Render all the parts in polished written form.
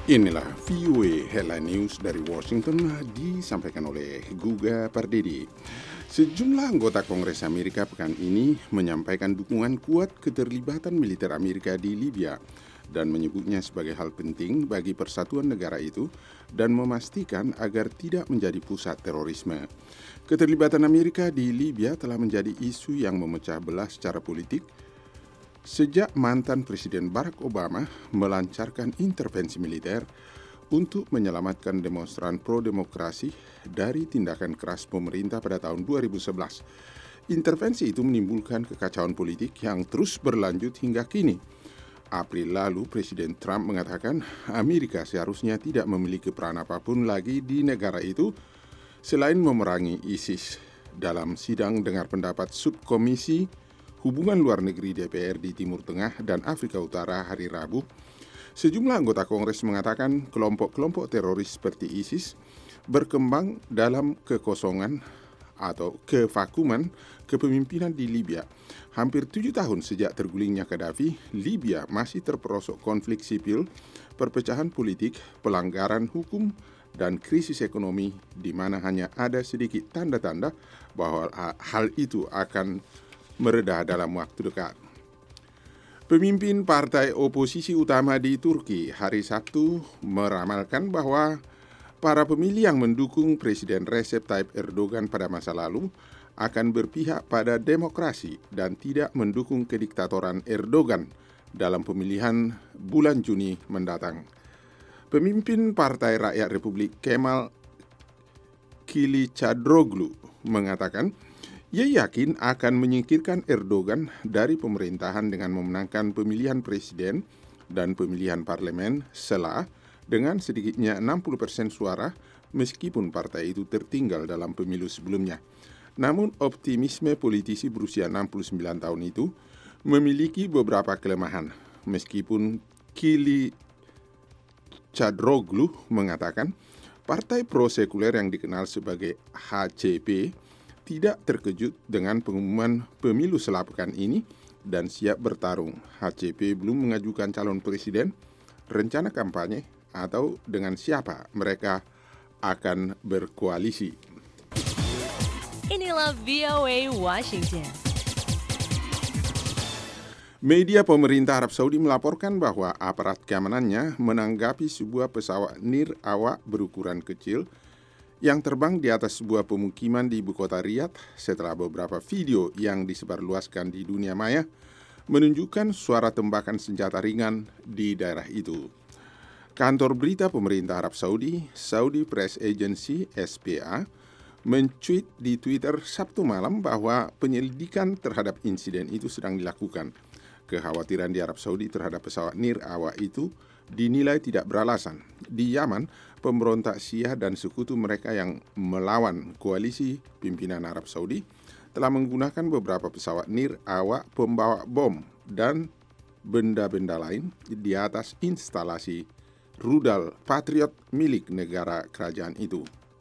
Inilah VOA Headline News dari Washington disampaikan oleh Guga Pardede. Sejumlah anggota Kongres Amerika pekan ini menyampaikan dukungan kuat keterlibatan militer Amerika di Libya dan menyebutnya sebagai hal penting bagi persatuan negara itu dan memastikan agar tidak menjadi pusat terorisme. Keterlibatan Amerika di Libya telah menjadi isu yang memecah belah secara politik sejak mantan Presiden Barack Obama melancarkan intervensi militer untuk menyelamatkan demonstran pro-demokrasi dari tindakan keras pemerintah pada tahun 2011. Intervensi itu menimbulkan kekacauan politik yang terus berlanjut hingga kini. April lalu, Presiden Trump mengatakan Amerika seharusnya tidak memiliki peran apapun lagi di negara itu selain memerangi ISIS. Dalam sidang dengar pendapat subkomisi Hubungan Luar Negeri DPR di Timur Tengah dan Afrika Utara hari Rabu, sejumlah anggota Kongres mengatakan kelompok-kelompok teroris seperti ISIS berkembang dalam kekosongan atau kevakuman kepemimpinan di Libya. Hampir 7 tahun sejak tergulingnya Gaddafi, Libya masih terperosok konflik sipil, perpecahan politik, pelanggaran hukum, dan krisis ekonomi di mana hanya ada sedikit tanda-tanda bahwa hal itu akan mereda dalam waktu dekat. Pemimpin partai oposisi utama di Turki hari Sabtu meramalkan bahwa para pemilih yang mendukung Presiden Recep Tayyip Erdogan pada masa lalu akan berpihak pada demokrasi dan tidak mendukung kediktatoran Erdogan dalam pemilihan bulan Juni mendatang. Pemimpin Partai Rakyat Republik Kemal Kılıçdaroğlu mengatakan ia yakin akan menyingkirkan Erdogan dari pemerintahan dengan memenangkan pemilihan presiden dan pemilihan parlemen setelah dengan sedikitnya 60% suara meskipun partai itu tertinggal dalam pemilu sebelumnya. Namun optimisme politisi berusia 69 tahun itu memiliki beberapa kelemahan. Meskipun Kılıçdaroğlu mengatakan partai pro-sekuler yang dikenal sebagai HCP tidak terkejut dengan pengumuman pemilu sepekan ini dan siap bertarung. HCP belum mengajukan calon presiden, rencana kampanye, atau dengan siapa mereka akan berkoalisi. Inilah VOA Washington. Media pemerintah Arab Saudi melaporkan bahwa aparat keamanannya menanggapi sebuah pesawat nir awak berukuran kecil yang terbang di atas sebuah pemukiman di ibu kota Riyadh setelah beberapa video yang disebarluaskan di dunia maya menunjukkan suara tembakan senjata ringan di daerah itu. Kantor berita pemerintah Arab Saudi, Saudi Press Agency (SPA), mencuit di Twitter Sabtu malam bahwa penyelidikan terhadap insiden itu sedang dilakukan. Kekhawatiran di Arab Saudi terhadap pesawat nir awak itu dinilai tidak beralasan. Di Yaman, pemberontak Syiah dan sekutu mereka yang melawan koalisi pimpinan Arab Saudi telah menggunakan beberapa pesawat nir awak pembawa bom dan benda-benda lain di atas instalasi rudal Patriot milik negara kerajaan itu.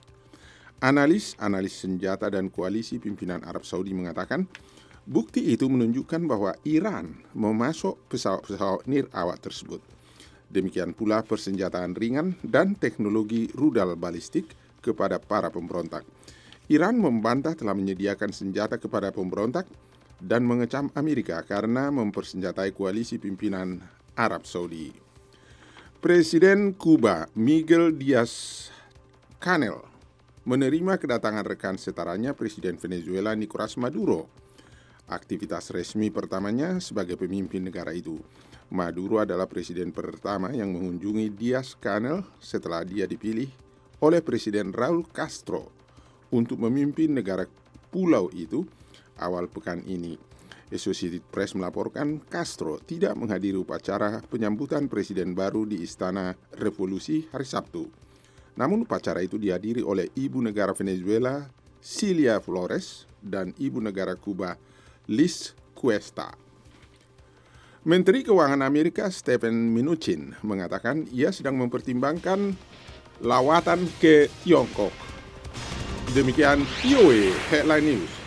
Analis senjata dan koalisi pimpinan Arab Saudi mengatakan bukti itu menunjukkan bahwa Iran memasok pesawat-pesawat nir awak tersebut. Demikian pula persenjataan ringan dan teknologi rudal balistik kepada para pemberontak. Iran membantah telah menyediakan senjata kepada pemberontak dan mengecam Amerika karena mempersenjatai koalisi pimpinan Arab Saudi. Presiden Kuba Miguel Díaz-Canel menerima kedatangan rekan setaranya Presiden Venezuela Nicolás Maduro. Aktivitas resmi pertamanya sebagai pemimpin negara itu. Maduro adalah presiden pertama yang mengunjungi Díaz-Canel setelah dia dipilih oleh Presiden Raul Castro untuk memimpin negara pulau itu awal pekan ini. Associated Press melaporkan Castro tidak menghadiri upacara penyambutan presiden baru di Istana Revolusi hari Sabtu. Namun upacara itu dihadiri oleh Ibu Negara Venezuela Cilia Flores dan Ibu Negara Kuba Liz Cuesta. Menteri Keuangan Amerika Stephen Mnuchin mengatakan ia sedang mempertimbangkan lawatan ke Tiongkok. Demikian VOA Headline News.